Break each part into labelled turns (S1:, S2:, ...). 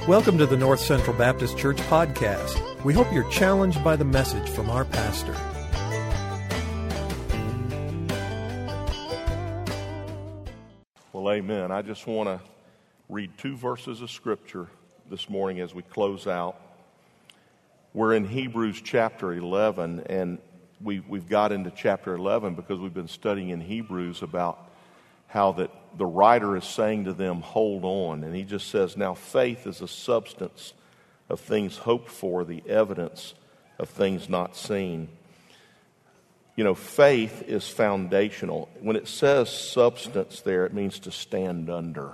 S1: Welcome to the North Central Baptist Church podcast. We hope you're challenged by the message from our pastor.
S2: Well, amen. I just want to read two verses of Scripture this morning as we close out. We're in Hebrews chapter 11, and we've got into chapter 11 because we've been studying in Hebrews about how that the writer is saying to them, hold on. And he just says, now faith is the substance of things hoped for, the evidence of things not seen. You know, faith is foundational. When it says substance there, it means to stand under.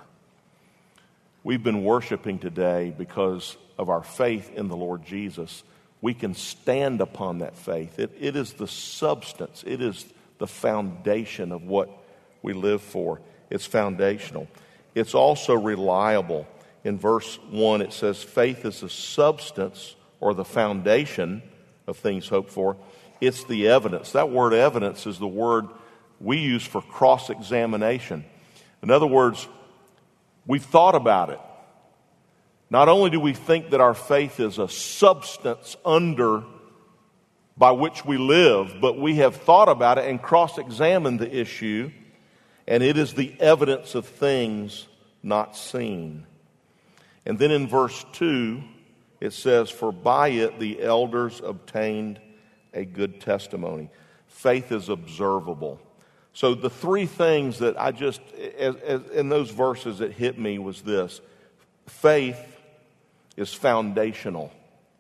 S2: We've been worshiping today because of our faith in the Lord Jesus. We can stand upon that faith. It is the substance. It is the foundation of what we live for. It's foundational. It's also reliable. In verse 1, it says, faith is the substance or the foundation of things hoped for. It's the evidence. That word evidence is the word we use for cross-examination. In other words, we've thought about it. Not only do we think that our faith is a substance under by which we live, but we have thought about it and cross-examined the issue, and it is the evidence of things not seen. And then in verse 2, it says, for by it the elders obtained a good testimony. Faith is observable. So the three things that I just, in those verses that hit me was this. Faith is foundational.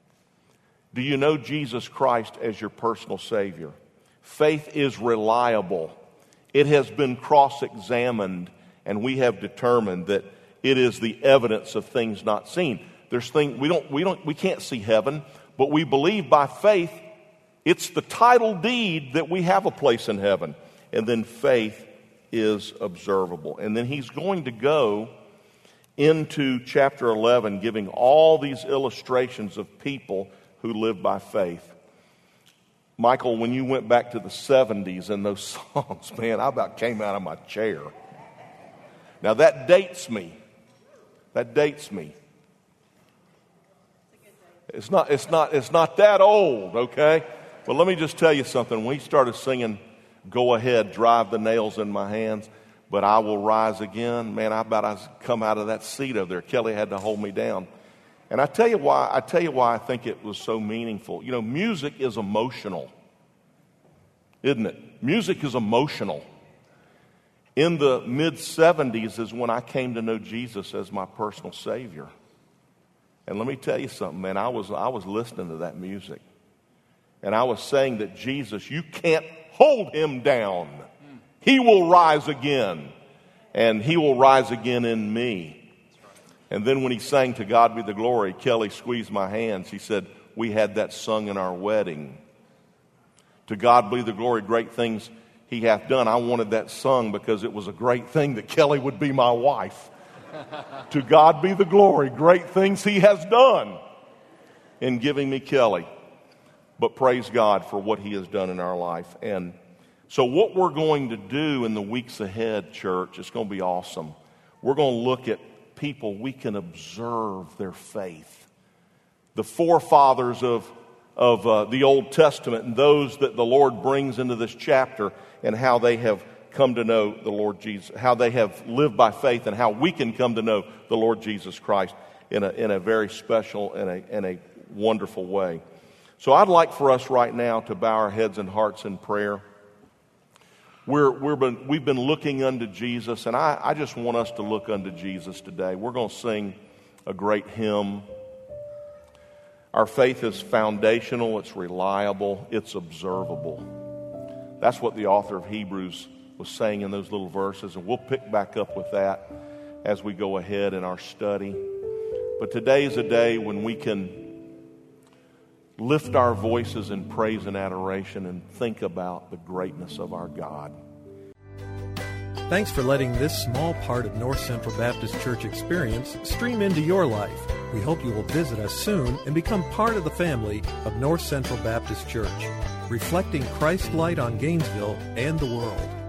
S2: Do you know Jesus Christ as your personal Savior? Faith is reliable. It has been cross-examined, and we have determined that it is the evidence of things not seen. There's things we can't see heaven, but we believe by faith it's the title deed that we have a place in heaven. And then faith is observable. And then he's going to go into chapter 11 giving all these illustrations of people who live by faith. Michael, when you went back to the 70s and those songs, man, I about came out of my chair. Now that dates me. That dates me. It's not that old, okay? But let me just tell you something. When we started singing, Go Ahead, Drive the Nails in My Hands, but I Will Rise Again, man, I come out of that seat over there. Kelly had to hold me down. And I tell you why I think it was so meaningful. You know, music is emotional, isn't it? Music is emotional. In the mid-70s is when I came to know Jesus as my personal Savior. And let me tell you something, man, I was listening to that music. And I was saying that Jesus, you can't hold him down. He will rise again. And he will rise again in me. And then when he sang To God Be the Glory, Kelly squeezed my hands. He said, we had that sung in our wedding. To God be the glory, great things he hath done. I wanted that sung because it was a great thing that Kelly would be my wife. To God be the glory, great things he has done in giving me Kelly. But praise God for what he has done in our life. And so what we're going to do in the weeks ahead, church, it's going to be awesome. We're going to look at people we can observe their faith. The forefathers of the Old Testament and those that the Lord brings into this chapter and how they have come to know the Lord Jesus, how they have lived by faith and how we can come to know the Lord Jesus Christ in a very special and a wonderful way. So I'd like for us right now to bow our heads and hearts in prayer. We've been looking unto Jesus, and I just want us to look unto Jesus today. We're going to sing a great hymn. Our faith is foundational, it's reliable, it's observable. That's what the author of Hebrews was saying in those little verses, and we'll pick back up with that as we go ahead in our study. But today is a day when we can lift our voices in praise and adoration and think about the greatness of our God.
S1: Thanks for letting this small part of North Central Baptist Church experience stream into your life. We hope you will visit us soon and become part of the family of North Central Baptist Church, reflecting Christ's light on Gainesville and the world.